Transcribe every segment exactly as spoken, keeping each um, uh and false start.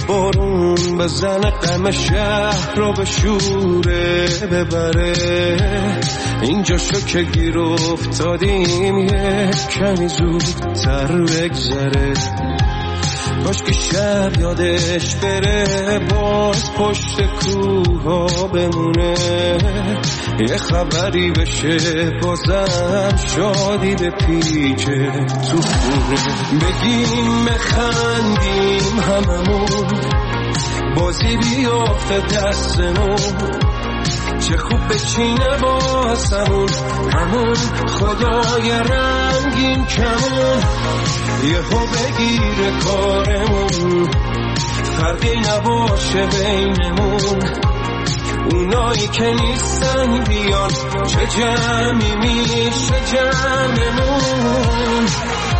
بارون بزنه غم شهر رو به شوره ببره، اینجا شو که گیر افتادیم یک کمی زودتر بگذره. کاش که شب یادش بره باز پشت کوها بمونه، یه خبری بشه بازم شادی به پیچه تو خونه. بگیم بخندیم هممون بازی بیافته دستمون، چه خوب بچینه باسمون همون خدای رنگین کمون، یهو بگیره کارمون فرقی نباشه بینمون. اونایی که نیستن بیان چه جمعی میشه جمعمون.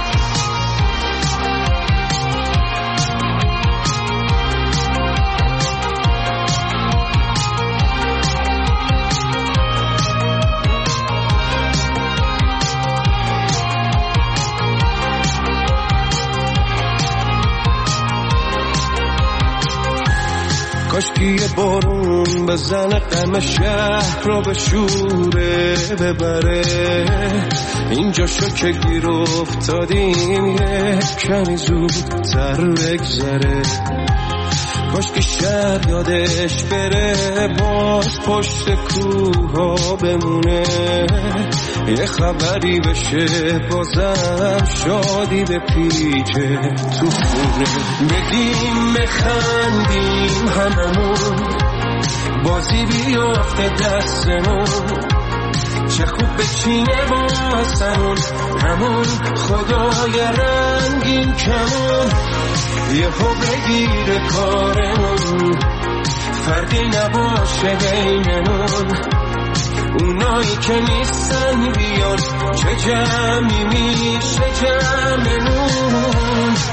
کاش که یه بارون بزنه غم شهر رو به شوره ببره، اینجا شو که گیر افتادیم یک کمی زودتر بگذره. کاش که شب یادش بره باز پشت کوها بمونه، یه خبری بشه بازم شادی به پیچه تو خونه. بگیم بخندیم هممون بازی بیافته دستمون، چه خوب بچینه واسمون همون خدای رنگین کمون، یهو بگیره کارمون فرقی نباشه بینمون. اونایی که نیستن بیان چه جمعی میشه جمعمون.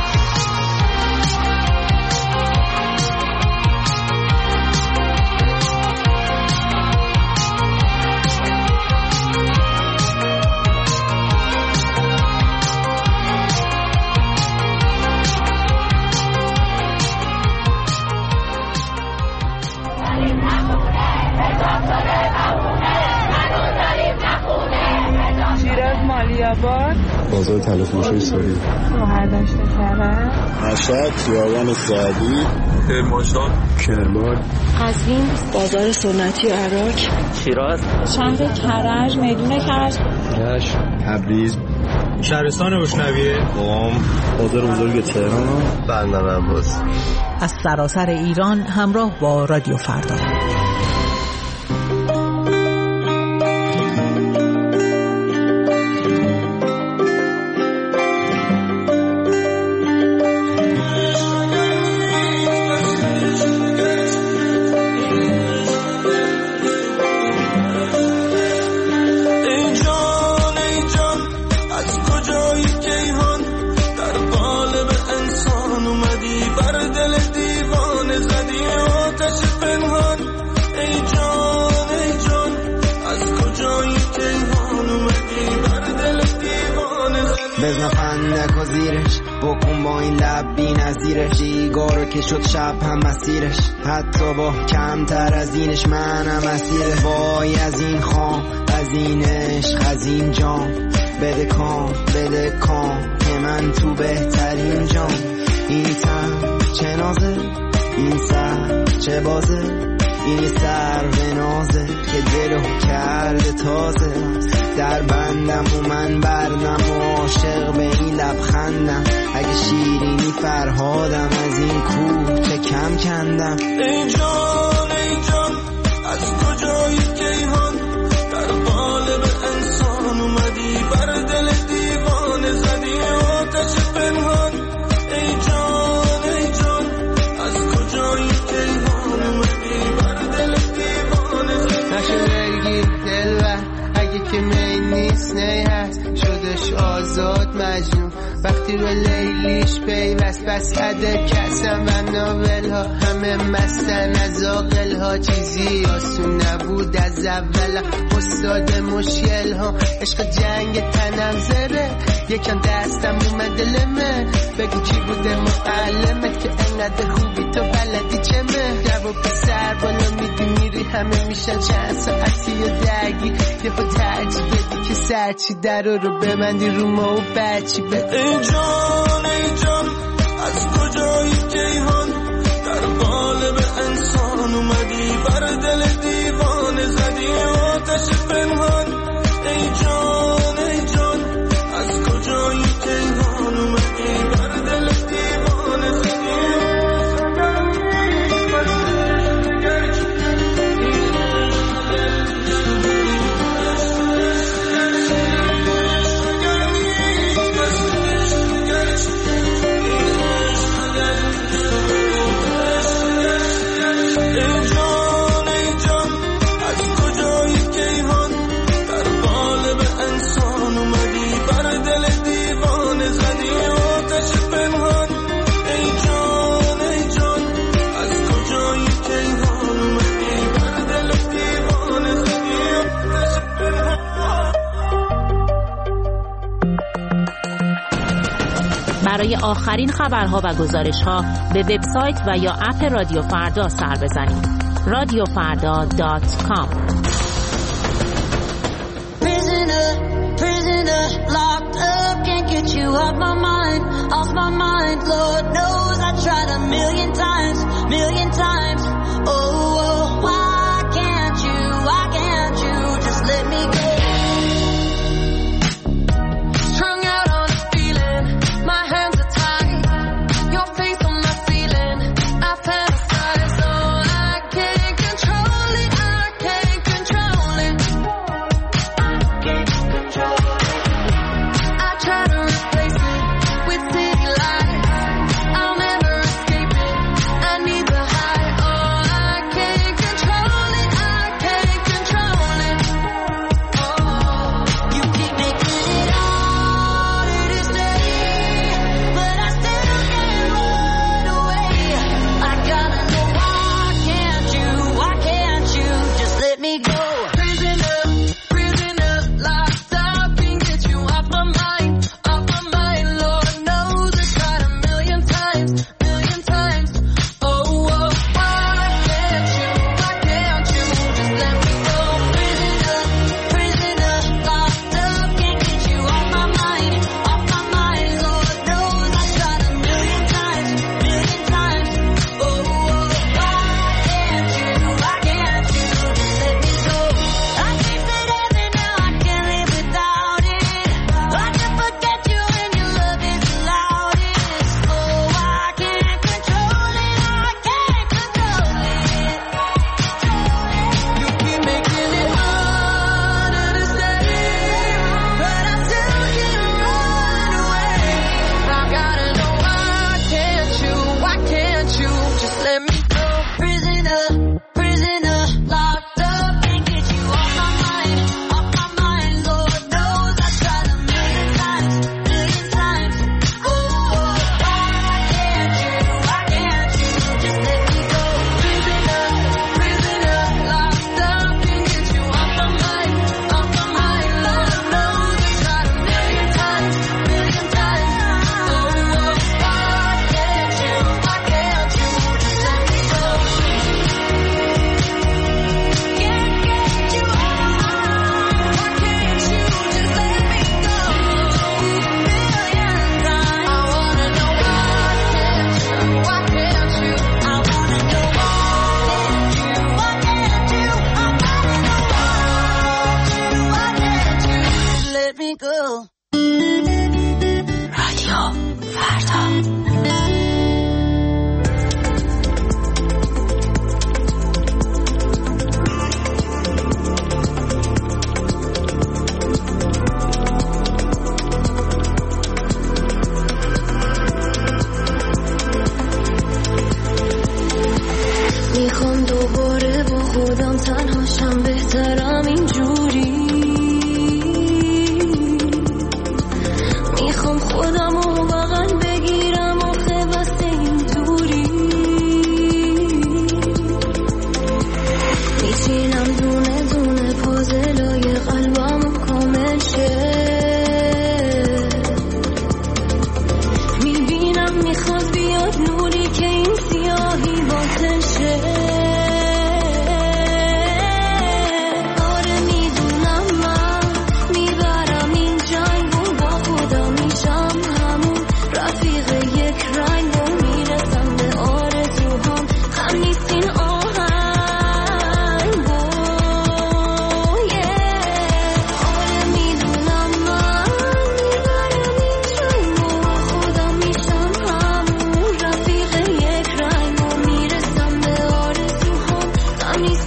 بازار تلفروشی سوری شوهر داشته کرد مشهد خیابان سعدی کرمانشاه کرمان قزوین بازار سنتی عراق شیراز شهر کرج میدون کرج رشت تبریز شهرستان روشنویه قم بازار بزرگ تهران بندر عباس. از سراسر ایران همراه با رادیو فردا. بکن با این لب بی نظیرش دیگارو که شد شب هم مسیرش، حتی با کمتر از اینش منم مسیره. وای از این خام از این عشق از این جام، بده کام بده کام که من تو بهترین جام. این تن چه نازه این سر چه بازه، این سر به نازه که دلو کرده تازه. در بندم و من بردم و عاشق به این لبخندم، اگه شیرینی فرهادم از این کوه چه کم کندم. ای جان ای جان از کجایی کیهان، در قالب انسان اومدی بر دل دیوانه زدی آتش پنهان. ای جان ای جان از کجایی کیهان اومدی بر دل دیوانه زدی. نشه بگیر دل و اگه که می نیست نی هست، شدش آزاد مجنون وقتی به لیلیش پیوست. بس عده کسم و ناول ها همه مستن از آقل ها، چیزی آسون نبود از اول. استاد مشکل ها عشق جنگ تنم زره، یکم دستم اومد دلمه بگو کی بوده معلمت که انقدر خوبی تو بلدی چمه جواب پسر بالا میدی میری همه میشن چند ساعتی و درگی یه خود ترجیح بدی که سرچی در رو ببندی رو ما و بچی بده. ای جان ای جان از کجایی کیهان در قالب انسان اومدی بر دل دیوانه زدی آتش پنهان. ای جان ای جان از کجایی کیهان اومدی بر دل دیوانه زدی. برای آخرین خبرها و گزارش‌ها به وبسایت و یا اپ رادیو فردا سر بزنید. رادیو فردا دات کام. Prisoner, prisoner, locked up, can't get you off my mind, off my mind. Lord knows I tried a million times, million times. Oh, oh, why can't you, why can't you just let me go?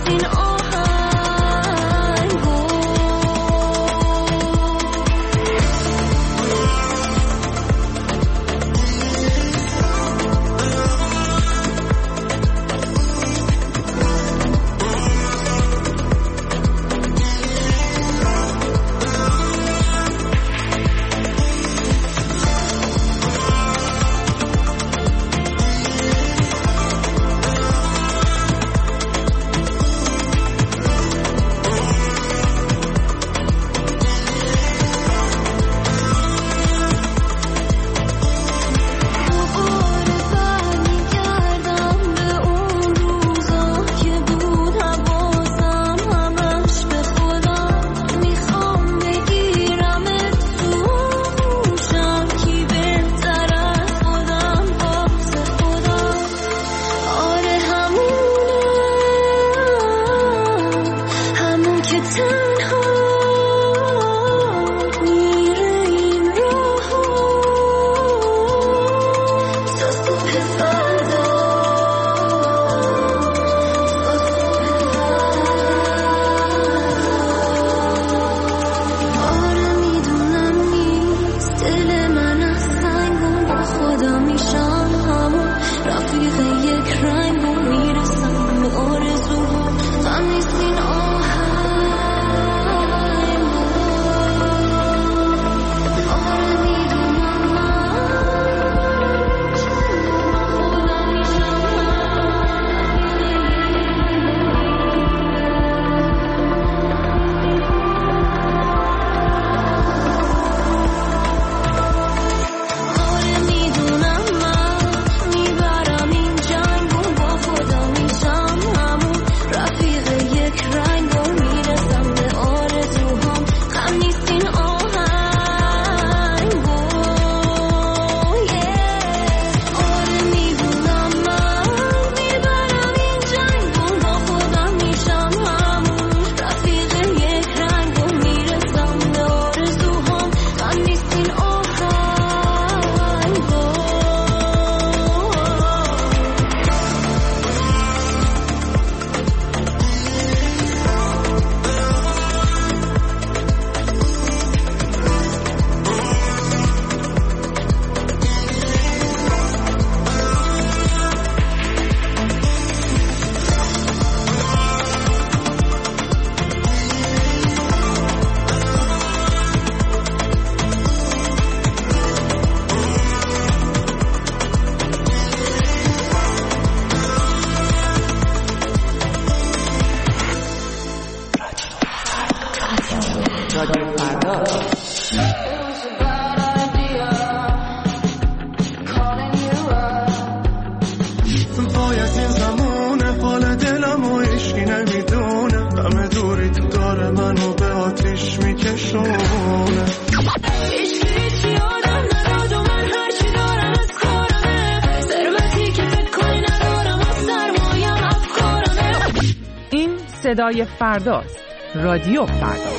صدای فرداست. رادیو فردا.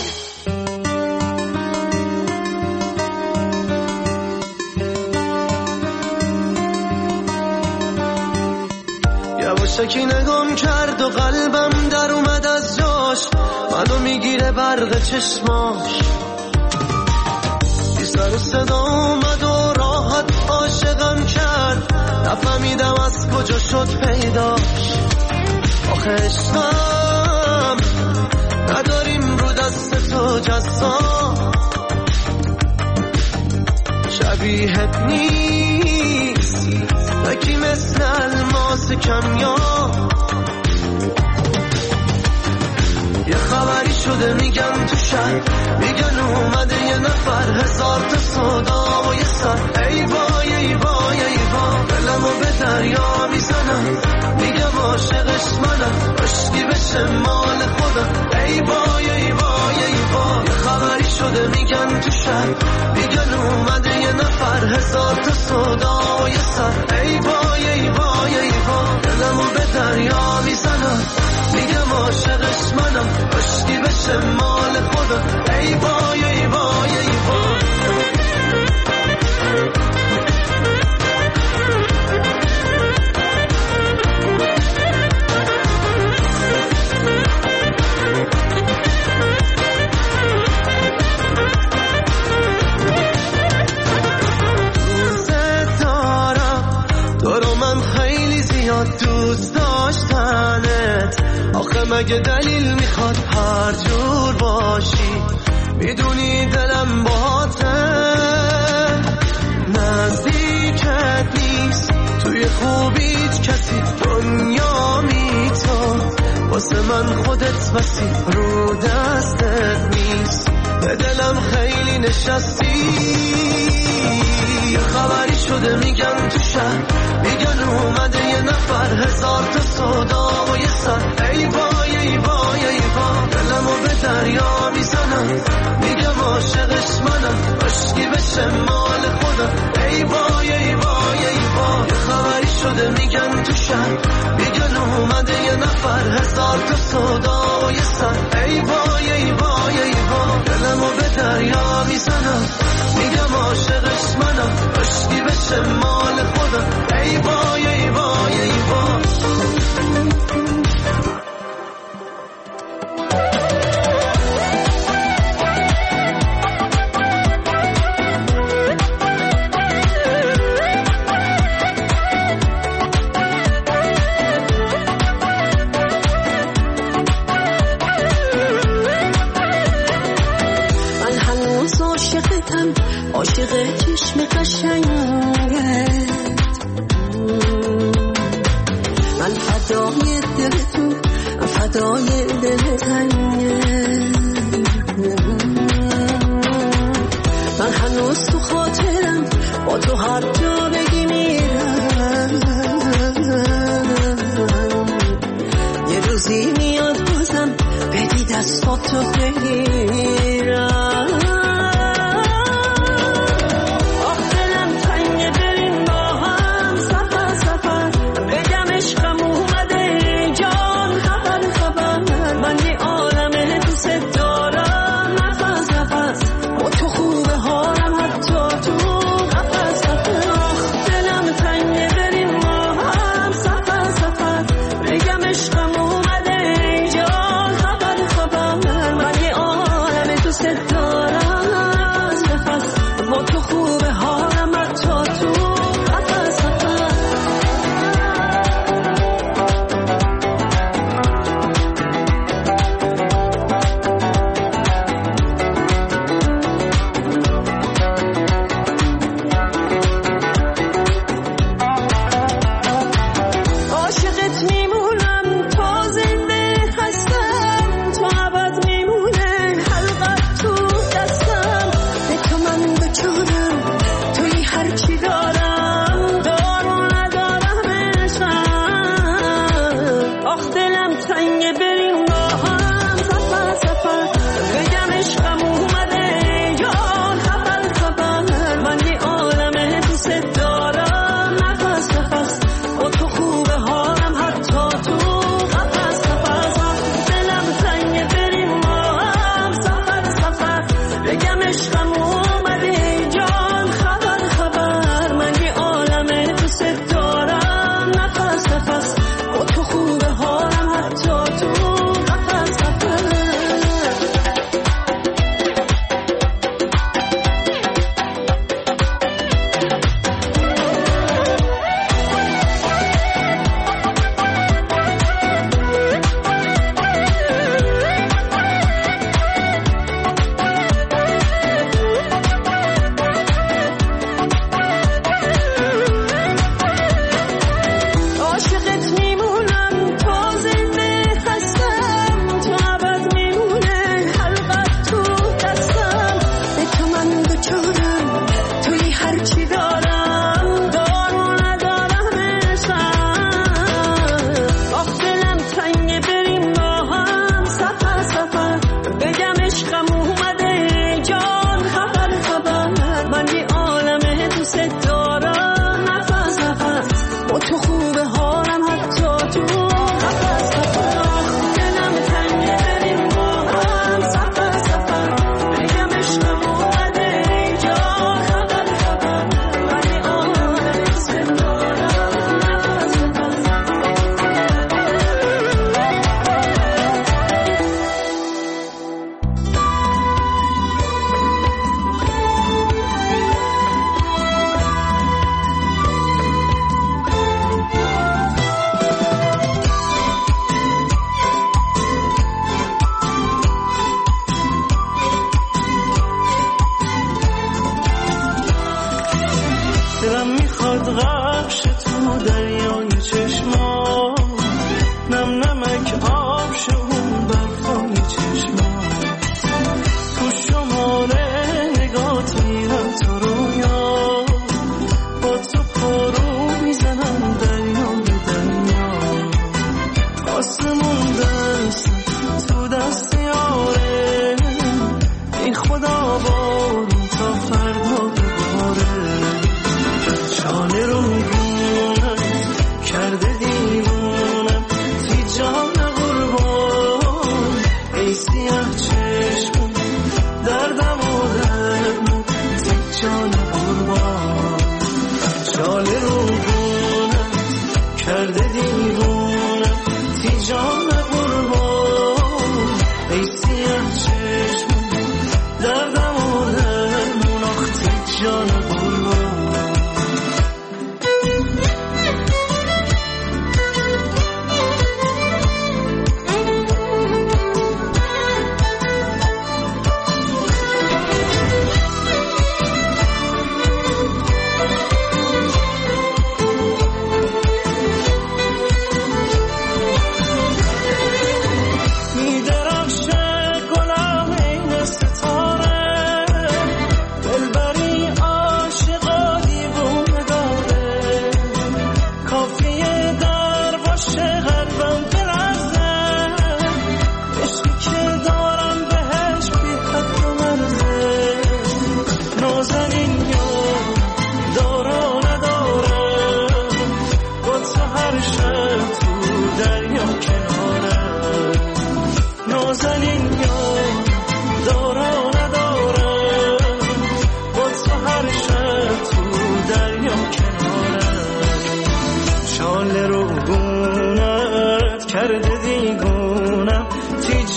یواشکی نگام کرد و قلبم در اومد از جاش، منو میگیره برق چشماش، بی سر و صدا اومد و راحت عاشقم کرد، نفهمیدم از کجا شد پیداش. آخه عشقم نداریم رو دست تو جزا، شبیهت نیست نکی مثل الماس کمیاب. یه خبری شده میگن تو شهر، میگن اومده یه نفر، هزار تا صدا و یه سر. ای وای ای وای ای وای، دلمو به دریا میزنم، میگم عاشقش منم، عشقی بشه مال خودم. ای وای ای وای ای وای، یه خبری شده میگن تو شهر، میگن اومده یه نفر، هزار تا صدا و یه سر. ای وای ای وای ای وای، دلمو به دریا میزنم، میگم عاشقش منم، عشقی بشه مال خودم. ای وای ای وای ای وای. مگه دلیل میخواد هر جور باشی؟ میدونی دلم باهاته، نزدیکت نیست توی خوبیت کسی، دنیا میتون واسه من خودت وسی، رو دستت نیست به دلم خیلی نشستی. یه خبری شده میگن تو شهر، میگن اومده یه نفر، هزار تا صدا و یه سر. ای وای ای وای ای وای، دلمو به دریا میزنم، میگم عاشقش منم، عشقی بشه مال خودم. ای وای ای وای ای وای، یه خبری شده میگن تو شهر، میگن اومده یه نفر، هزار تا صدا و یه سر. ای وای ای وای ای وای، دلمو به دریا میزنم، میگم عاشقش منم، عشقی بشه مال خودم. ای وای ای وای ای وای. عاشق چشم قشنگت، من فدای دل تو، فدای دل تنگت. من هنوز تو خاطرم، با تو هر جا بگی میرم. یه روزی میاد بازم بدی دستاتو بگیرم.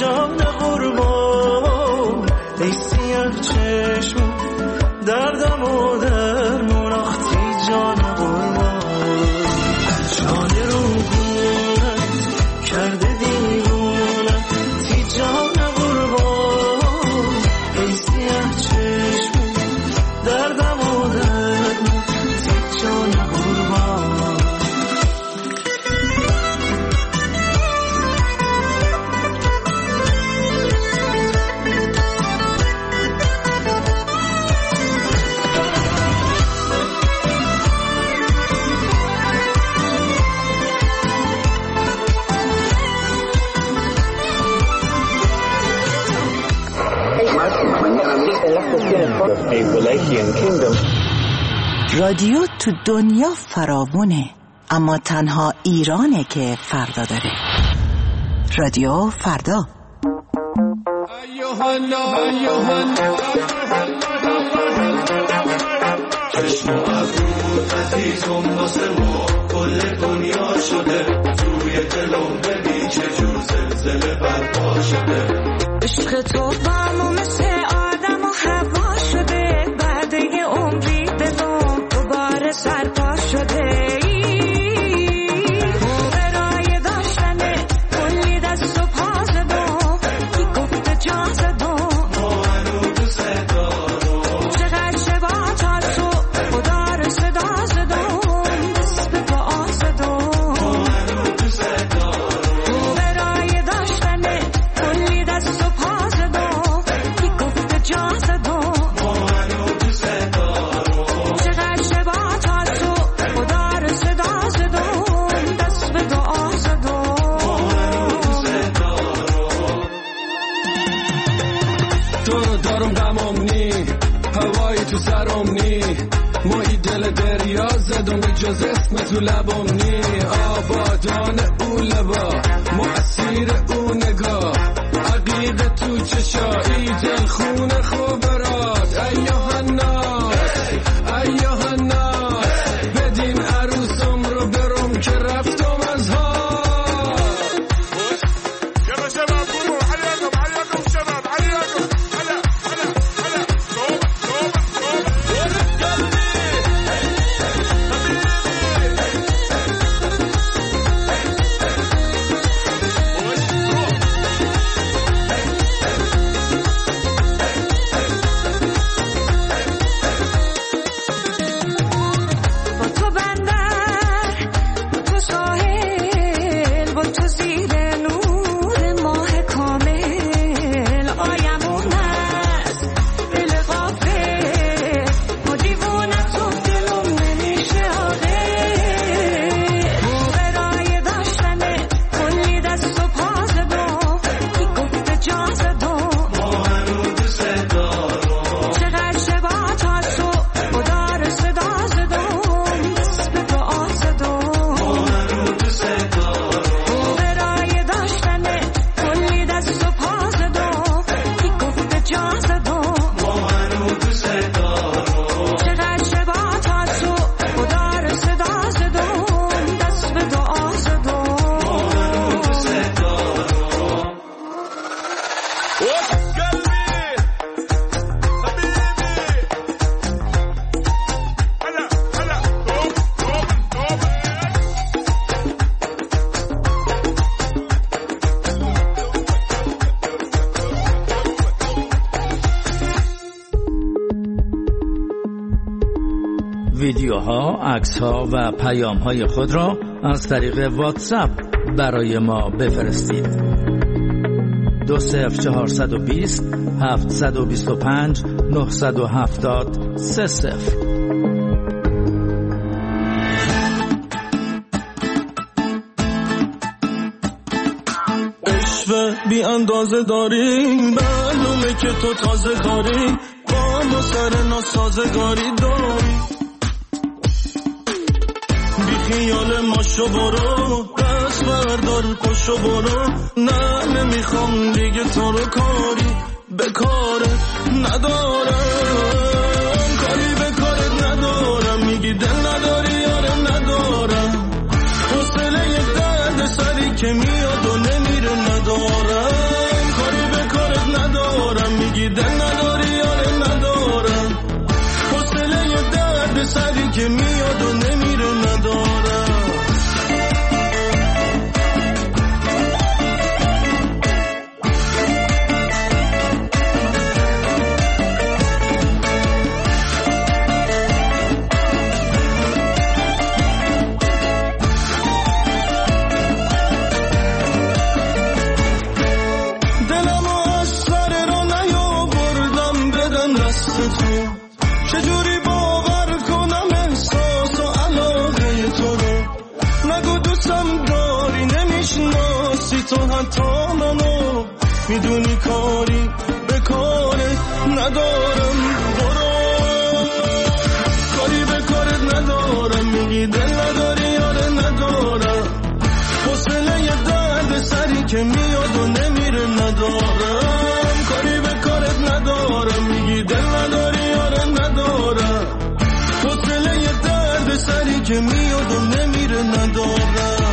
جان قربان ای سیاه چشم دردم و درمون آختی جان قربان جان رو گونت کرده دیوونت تی جان قربان ای سیاه چشم دردم و درمون تی جان قربان رادیو تو دنیا فراوونه، اما تنها ایرانه که فردا داره. رادیو فردا. چشم و ابرو عزیزم واسه ما کل دنیا شده توی دلم ببین چه جور زلزله برپا شده عشق تو با مثل آدم و هوا شده بعد یه عمری بدون دوباره سرپا شده برای داشتن کلی دست و پا زدم کی گفته جا زدم ما هنو دوست دارم چقدر شبا تا تو خدا رو صدا زدم دست به دعا زدم ما هنو دوست دارم برای داشتن کلی دست و پا زدم کی گفته جا زدم ما هنو دوست دارم چقدر شبا تا تو خدا رو صدا زدم دست به دعا زدم ما هنو دوست دارم تو رو دارم غمم نی هوایی تو سرم نی مایی دل دریا زدم به جز اسم تو لبم نی آبادان او لبا مؤثیر او نگاه عقیق تو چشایی دل خون خوبرات ایوه الناس ایوه الناس بدین عروسم رو برم که رفتم از ها يلا شباب قوموا حياكم حياكم شباب حياكم هلا هلا هلا توبة توبة توبة با تو بندر با تو ساحل با تو زیر نور ماه کامل آیمون است دل غافل با دیوونه تو دلم نمیشه آقل برای داشتن کلی دست و پا زدم کی گفته جا زدم ما هنو دوست دارم چقدر شبا تا تو خدا رو صدا زدم دست به دعا زدم ما هنو دوست دارم برای داشتن کلی دست و پا زدم کی گفته جا زدم ما هنو دوست دارم چقدر شبا تا تو خدا رو صدا زدم دست به دعا زدم ما هنو دوست دارم قلبي حبيبي هلا هلا توبة توبة ویدیوها، عکس‌ها و پیام‌های خود را از طریق واتساپ برای ما بفرستید. دو صفر چهارصد و بیست هفتصد و بیست و پنج نهصد و هفتاد سه صفر. عشق بی اندازه داری معلومه که تو تازه کاری با سر ناسازگاری داری بی خیال ماشو برو دست بردار پشو برو نه نمیخوام دیگه تو رو کاری به کارت ندارم کاری به کارت ندارم میگی دل نداری یاره ندارم حوصله یک درد سری که میاد و نمیره ندارم تو حتی منو میدونی کاری به کارت ندارم. برو کاری به کارت ندارم، میگی دل نداری یاره ندارم، حوصله یه درد سری که میاد و نمیره ندارم. کاری به کارت ندارم، میگی دل نداری یاره ندارم، حوصله یه درد سری که میاد و نمیره ندارم.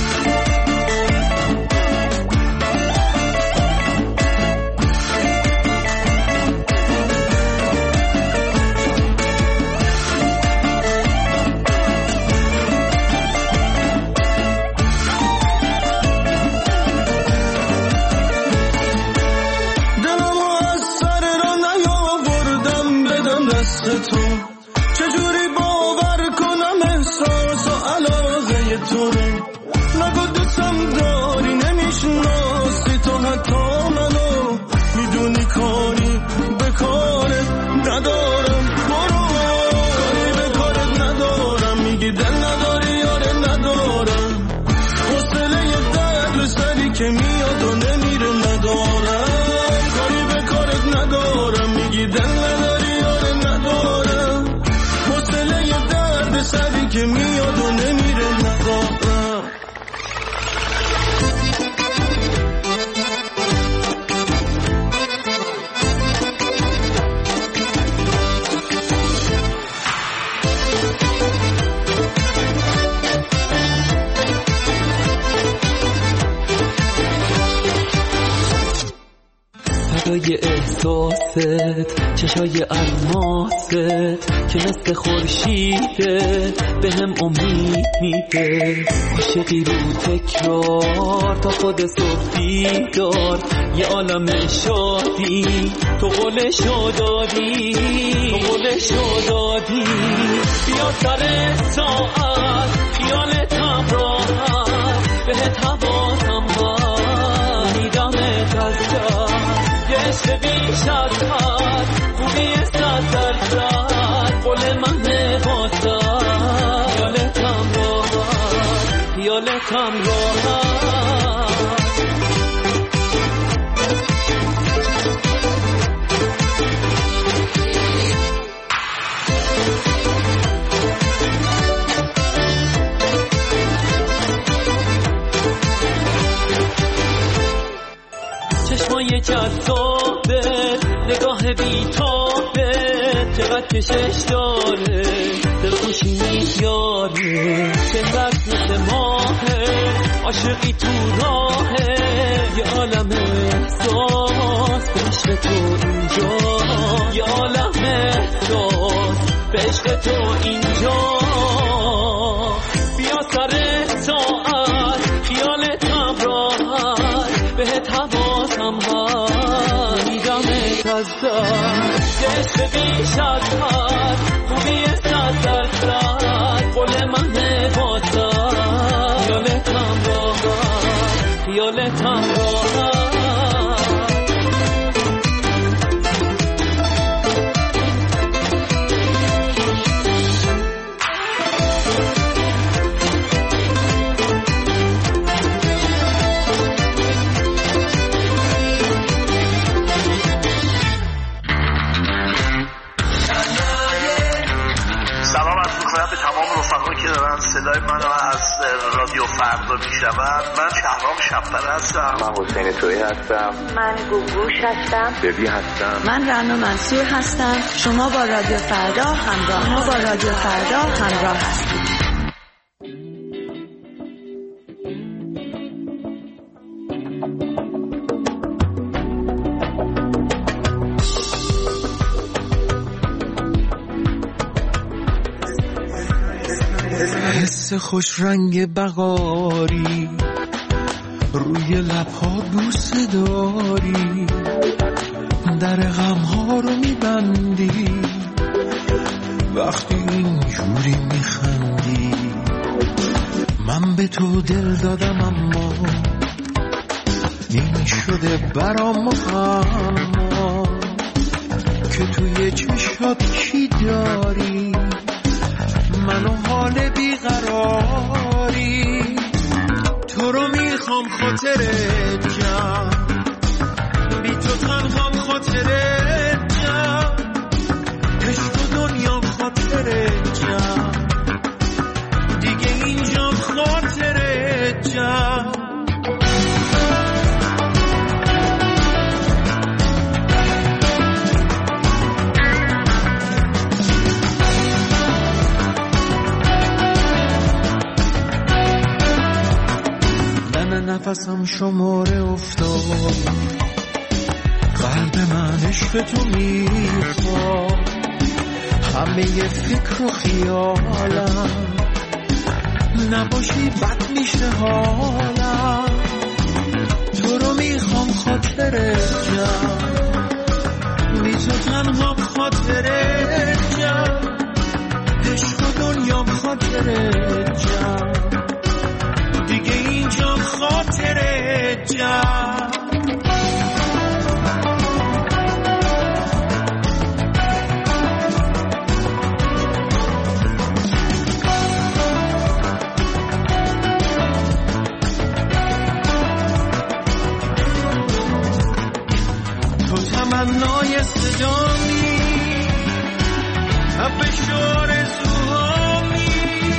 چجوری باور کنم احساس و علاقه تو رو؟ نگو دوستم داری نمیشناسی تو حتی منو، میدونی کاری به کارت ندارم. برو کاری به کارت ندارم، میگی دل نداری یاره ندارم، حوصله یه درد سری که میاد و نمیره ندارم. کاری به کارت ندارم، میگی دل نداری یاره ندارم، حوصله یه درد سری که میاد و نمیره ندارم. صدای احساست، چشای الماست که مثل خورشیده به هم امید میده. عاشقی رو تکرار تا خود صبحی دار، یه عالم شادی تو قولشو دادی، تو قولشو دادی. بیا سر ساعت خیالتم راحت، بهت حواسم هست میدمت از دست، یه عشق بیش از حد، خوبی صد درصد، قول من واسه خیالتم راحت، خیالتم راحت. چشمای جذابه، نگاه بیتابه، چقدر کشش داره، دلخوشی میاره، چقدر مثل ماهه، عاشقی تو راهه، یه عالم احساس به عشق تو اینجا، یه عالم احساس به عشق تو اینجا. بیا سر ساعت خیالتم راحت، بهت حواسم هست میدمت از دست، یه عشق بیش از حد، خوبی صد درصد، قول من واسه خیالتم راحت، خیالتم راحت. که دارن صدای منو از رادیو فردا میشنون. من شهرام شب‌پر هستم. من حسین تویی هستم. من گوگوش هستم. ببی هستم. من رنا منصور هستم. شما با رادیو فردا همراه ما با رادیو فردا همراه هستید. حس خوش رنگ بغاری روی لبها بوسه داری، در غمها رو میبندی وقتی اینجوری میخندی. من به تو دل دادم اما این شده برام معما که توی چشات چی داری، منو حال بیقراری. تو تو رو میخوام خاطرت جمع، بی تو تنهام خاطرت جمع، عشق و دنیام خاطرت جمع، دیگه اینجام خاطرت جمع. نفسم شماره افتاد، قلب من عشق تو میخواد، همه فکر و خیالم نباشی بد میشه حالم. تو رو میخوام خاطرت جمع، بی تو تنهام خاطرت جمع، عشق و دنیام خاطرت جمع، دیگه اینجام خاطرت جمع. تو تمنای صدامی، حبش آرزوهامی،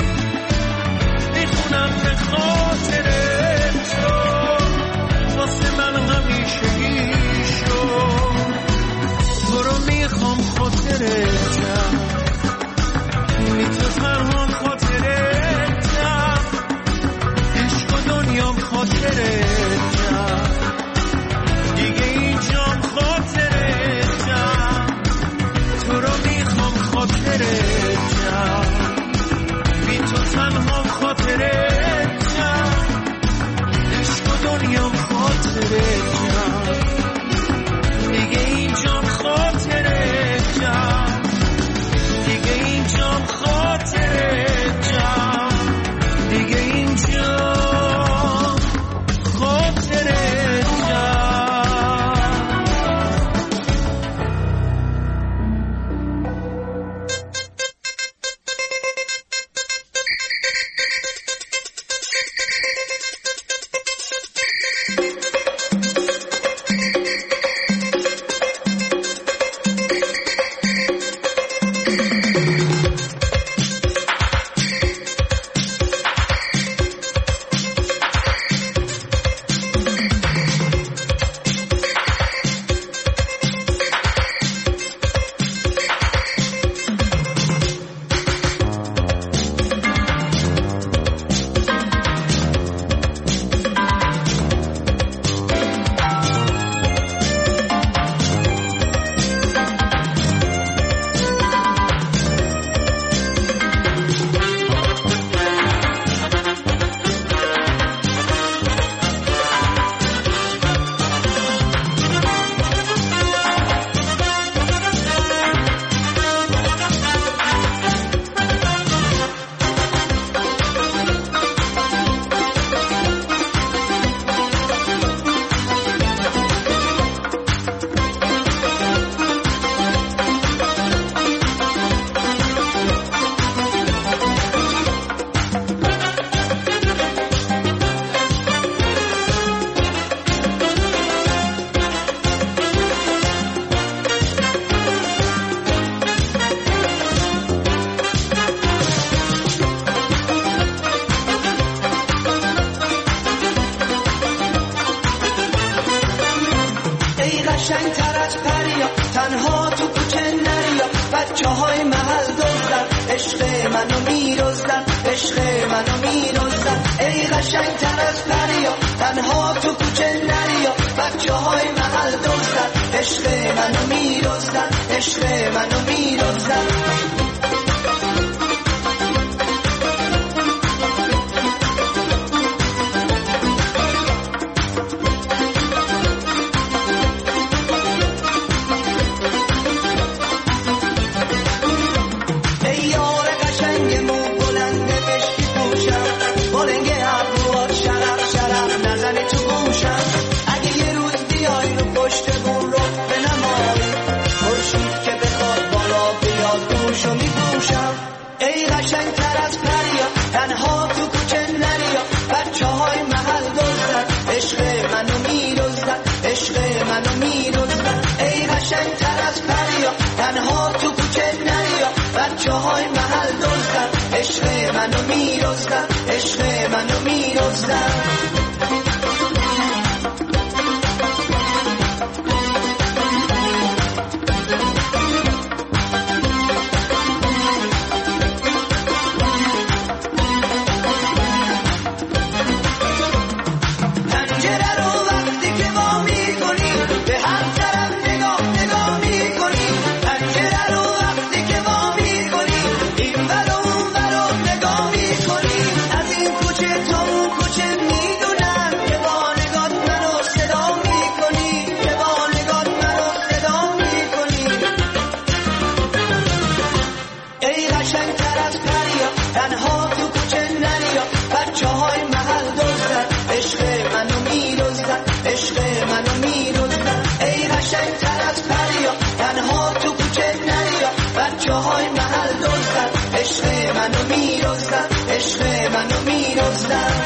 میخونم به خاطر تو، واسه من همیشه ایشو. تو رو میخوام خاطرت جمع، بی تو تنها خاطرت جمع، عشق و دنیام خاطرت جمع، دیگه اینجام خاطرت جمع. تو رو میخوام خاطرت جمع، بی تو تنها خاطرت جمع، عشق و دنیام خاطرت جمع، دیگه اینجام خاطرت جمع، دیگه اینجام خاطرت جمع، دیگه اینجام خاطرت جمع. تنها تو کوچه نریا، بچه های محل دزدن، عشق منو میرزدن، عشق منو میرزدن. ای قشنگ تر از پریا، تنها تو کوچه نریا، بچه های محل دزدن، عشق منو میرزدن، عشق منو میرزدن. ای قشنگ تر از پریا، تنها تو کوچه نریا، بچه های محل منو میرزدن عشق منو میرزدن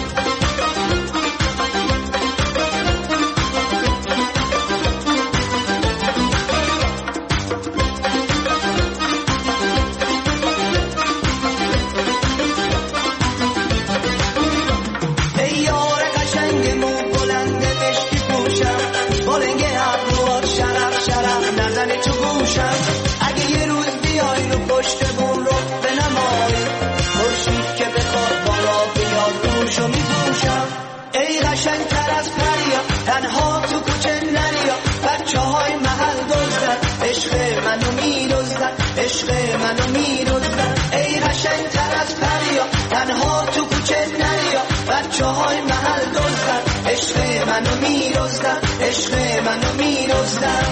اگه یه روز بیای رو پشت بون رو بنمای خورشید که بخواد بالا بیاد روشو میپوشم ای قشنگ تر از پریا تنها تو کوچه نریا بچه های محل دزدن عشق منو میدزدن عشق منو میدزدن ای قشنگ تر از پریا تنها تو کوچه نریا بچه های محل دزدن عشق منو میدزدن عشق منو میدزدن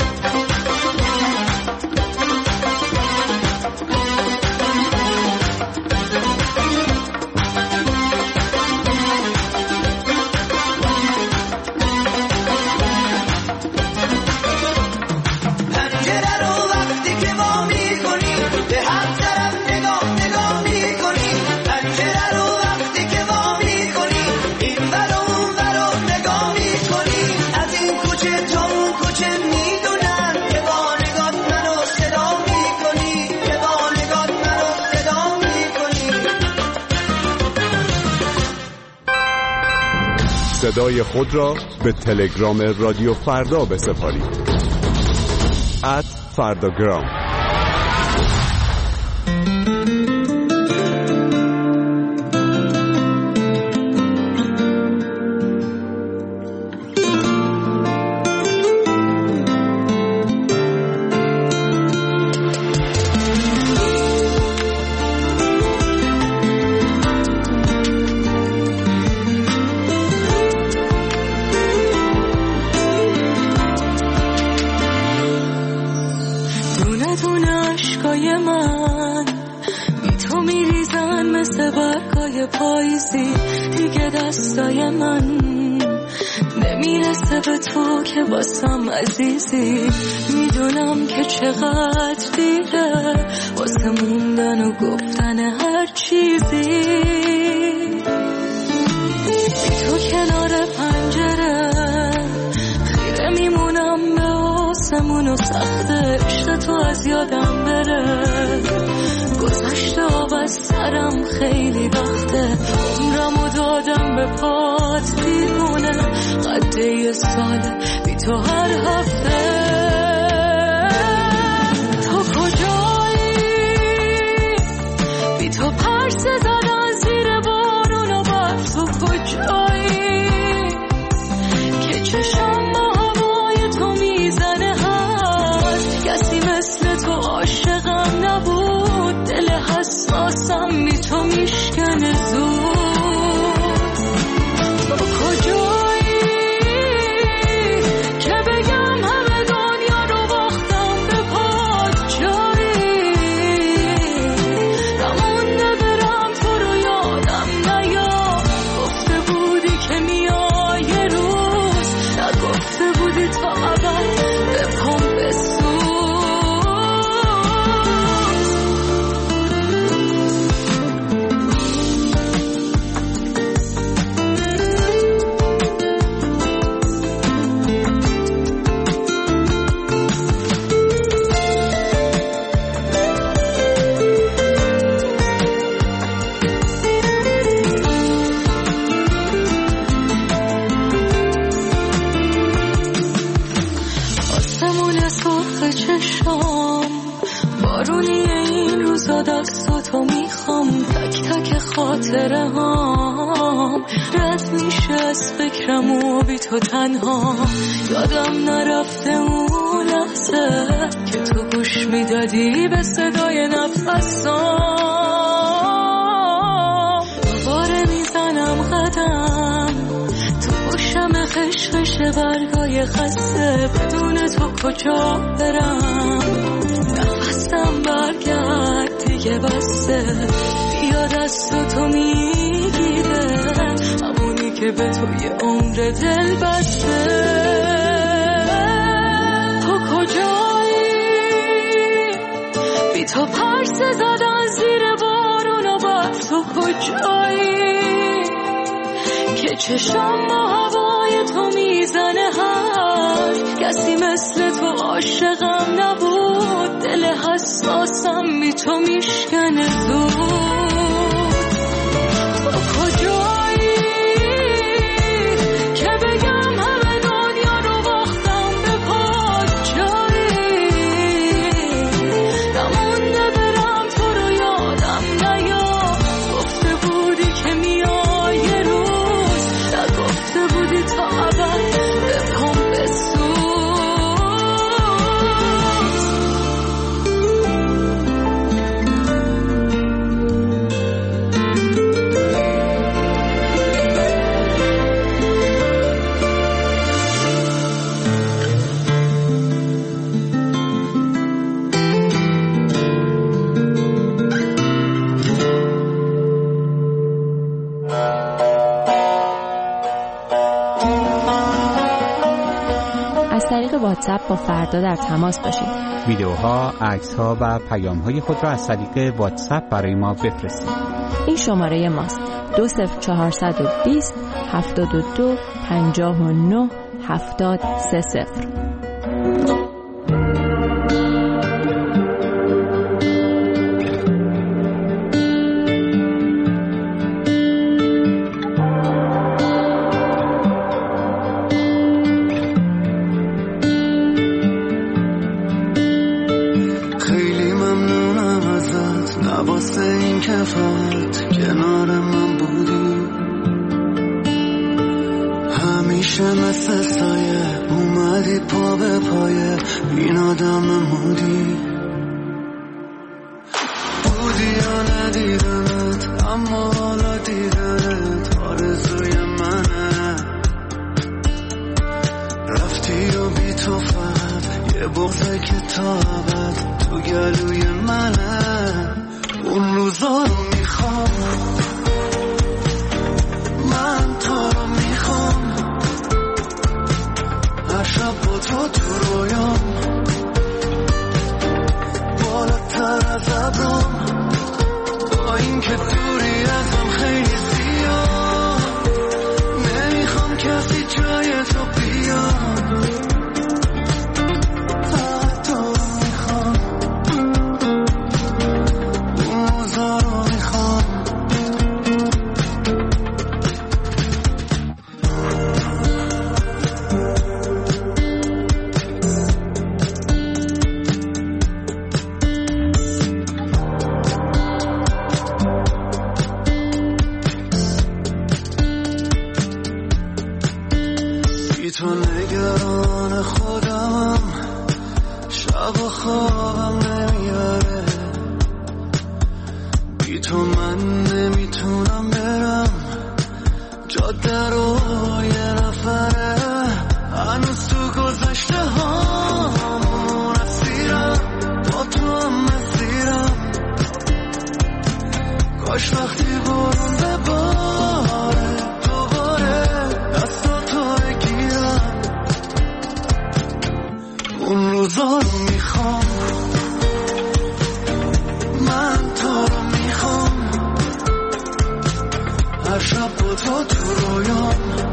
صدای خود را به تلگرام رادیو فردا بسپارید. ات فرداگرام. عزیزی میدونم که چقدر دیره واسه موندن و گفتن هر چیزی بی تو کنار پنجره خیره میمونم به آسمون و سخت عشق تو از یادم بره گذشته آب از سرم خیلی وقته عمرمو دادم به پات دیوونه قده یه ساله بی تو هر هفته تو کجایی بی تو پرسه زدن زیر بارون و بر تو کجایی که چشم با هوای تو میزنه هست کسی مثل تو عاشقم نبود دل حساسم بی تو میشکنه زود تو کجایی که بگم همه دنیا رو باختم به پات جایی نمونده برم تو رو یادم نیاد گفته بودی که میای یه روز نگفته بودی تا ابد به پام بسوز آسمون سرخ چشام بارونی این روزا دستاتو میخوام تک تک خاطره هام رد میشه از فکرم و بی تو تنها یادم نرفته اون لحظه که تو گوش میدادی به صدای نفسام دوباره میزنم قدم تو پشتم خشخش برگای خسته بدون تو کجا برم نفسم برگرد دیگه بسته بیا دست تو میگیره همونی که به توی عمر دل بسته تو کجایی بی تو پرسه زدن زیر بار کجایی که چشم با هوای تو میزنه هست کسی مثل تو عاشقم نبود دل حساسم بی تو میشکنه زود تو کجایی که بگم همه دنیا رو باختم به پات جایی نمونده برم تو رو یادم نیا گفته بودی که میای یه روز نگفته بودی تا ابد به پام بسوز از طریق واتساپ با فردا در تماس باشید. ویدیوها، عکس‌ها و پیام‌های خود را از طریق واتساپ برای ما بفرستید. این شماره ماست: دو صفر چهارصد و بیست هفتاد و دو پنجاه و نه هفتاد سه صفر. خیلی ممنونم ازت نواسته این کفایت کنار من بودی همیشه مثل سایه اومدی پا به پایه این آدم مودی بودی یا ندیدمت اما حالا دیدنت آرزوی منه رفتی و بی تو فقط یه بغضه که تا ابد تو گلوی منه اون روزا رو میخوام من تو رو میخوام هر شب با تو تو رویام بالاتر از ابرام با این که دوری ازم خیلی زیاد نمیخوام کسی جای تو بیاد تو نگران خودمم شب و خوابم نمیبره بی تو من نمیتونم برم جاده رو یه نفره هنوز تو گذشته هامون اسیرم با تو هم مسیرم کاش وقتی برون بباره دوباره دستاتو بگیرم اون روزا رو میخوام من تو رو میخوام هر شب با تو تو رویام